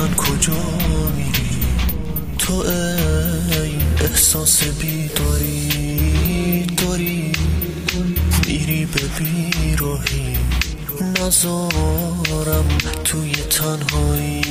من کجا میری تو ای احساس بیداری داری میری به بیراهی نذارم توی تنهایی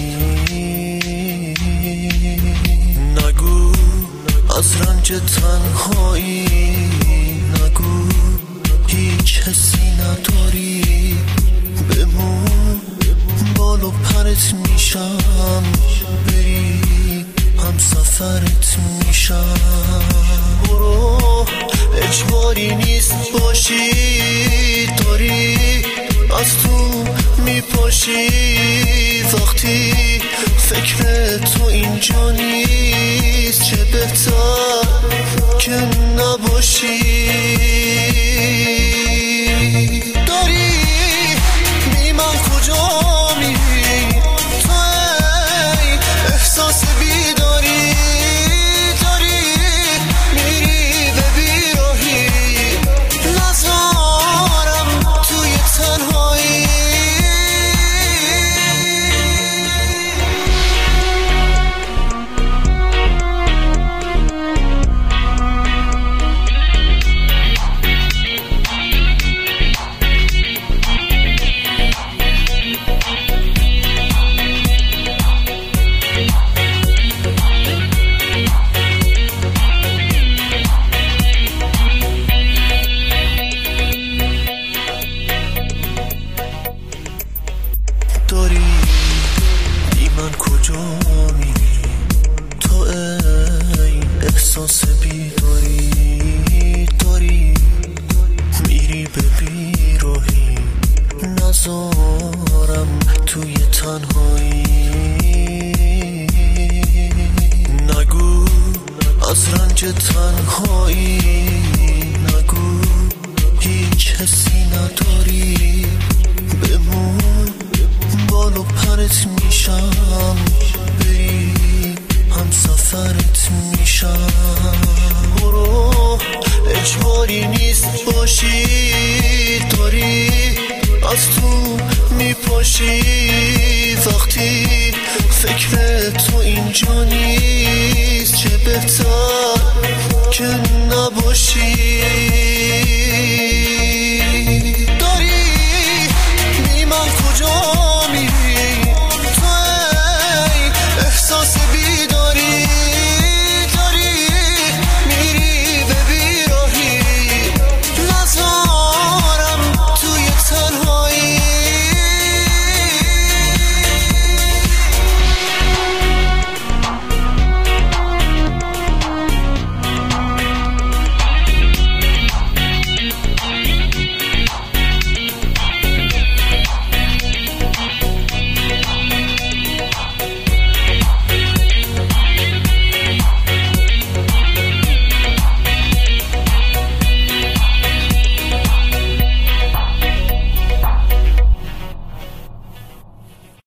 نگو از رنج تنهایی نگو هیچ حسی نداری بمون بالو پرت میشم بری هم سفرت میشم برو اجباری نیست باشی داری از تو میپاشی وقتی فکر تو اینجا نیست چه بهتر که نباشی داری بی من کجا میری تو ای احساس بیداری داری میری به بیراهی نذارم توی تنهایی داری بی من کجا میری تو ای احساس بیداری داری میری به بیراهی نذارم توی تنهایی نگو از رنج تنهایی نگو هیچ حسی نداری بمون بالو پرت میشم بری هم سفرت میشم برو اجباری نیست باشی داری از تو میپاشی وقتی فکر تو اینجا نیست چه بهتر که نباشی